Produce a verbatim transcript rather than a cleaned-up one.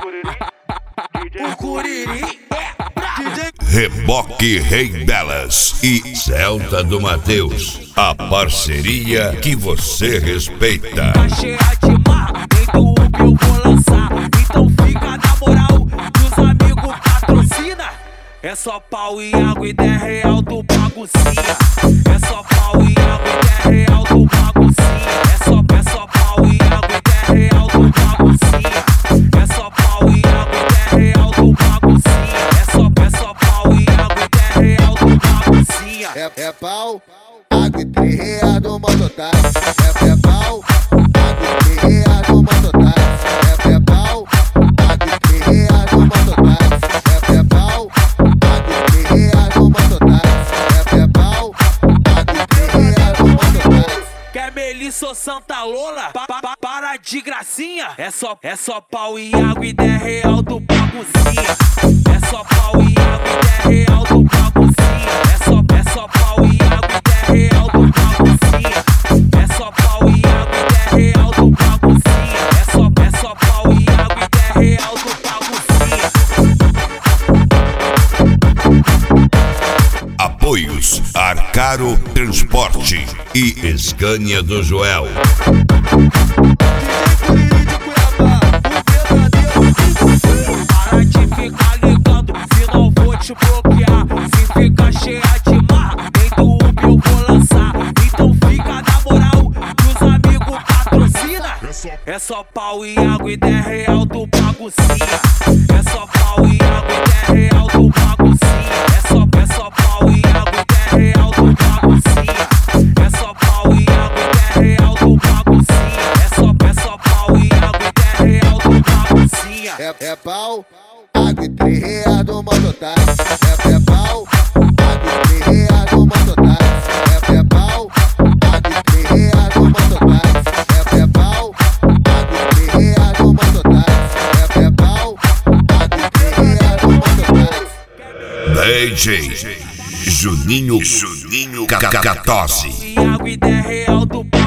O Curiri é D J Reboque Rei Delas e Celta do Mateus, a parceria que você respeita. Tá cheia de marra, dentro do que eu vou lançar. Então fica na moral, que os amigos patrocina. É só pau e água e dez real do baguncinha. É só pau e água e dez real do baguncinha. É só, é só pau e água e dez real do baguncinha. É só pau e água e dez real do baguncinha. É só, é só pau e água e dez real do baguncinha. É, é pau, água e três reais do mototáxi. É, é pau, água e três reais do mototáxi. É, é pau, água e três reais do mototáxi. É, é pau, água e três reais do mototáxi. É, é pau, água e três reais do mototáxi. Quer Melissa ou Santa Lola? Pa, pa, pa, para de gracinha. É só, é só pau e água e dez real do baguncinha. É só pau e água e dez real do baguncinha. É só, é só pau e água e dez real do baguncinha. É só pau e água e dez real do baguncinha. É só, é só pau e água e dez real do baguncinha. Apoios Arcaro Transporte e Scania do Joel. Para de ficar ligando, senão vou te bloquear. Se ficar cheia de marra, dentro do que eu vou lançar. Então fica na moral, que os amigos patrocina. É só pau e água e dez real do baguncinha. É só pau e água e dez real do baguncinha. É só, é só pau e água e dez real do baguncinha. É só pau e água e dez real do baguncinha. É só, é só pau e água e dez real do baguncinha. É, é pau, água e três reais do mototáxi. É, é pau, água e três reais do mototáxi. É, é pau, água e três reais do mototáxi. É, é pau, água e três reais do mototáxi. É, é pau, água e três reais do mototáxi. D J Juninho Juninho Cacatose. E água e dez real do